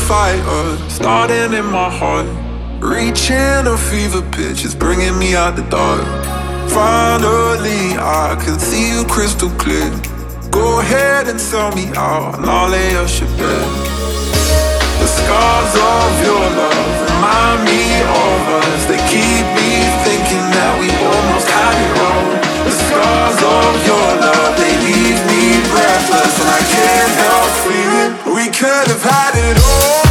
fire starting in my heart, reaching a fever pitch, it's bringing me out the dark. Finally, I can see you crystal clear. Go ahead and sell me out, and I'll lay your shit bare. The scars of your love remind me of us. They keep me thinking that we almost had it all. The scars of your love, they leave me breathless, and I can't help feeling we could have had it all.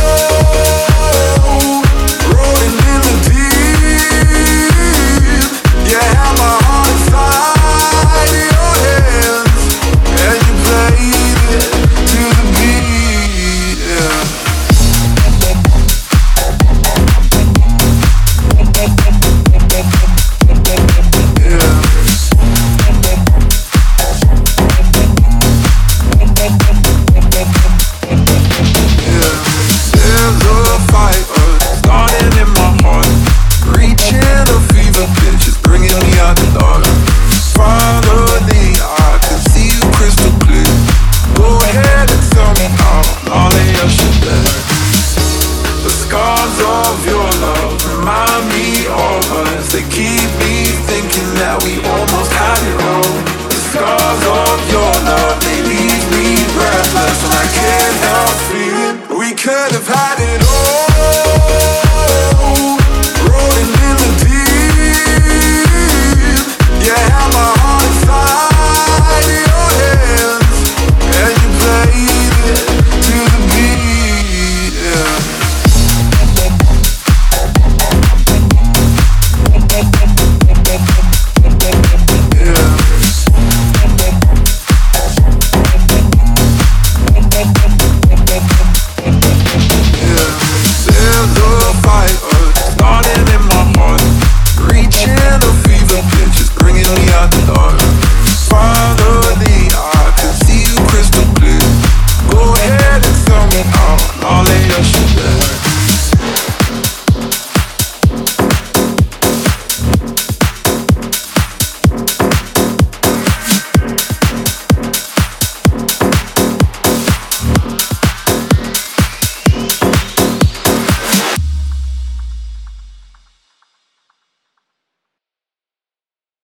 Rolling in the deep, you had my heart inside your hands, and you played it to the beat, yeah. They keep me thinking that we almost had it all. The scars of your love, they leave me breathless, and I can't help feeling we could have had it.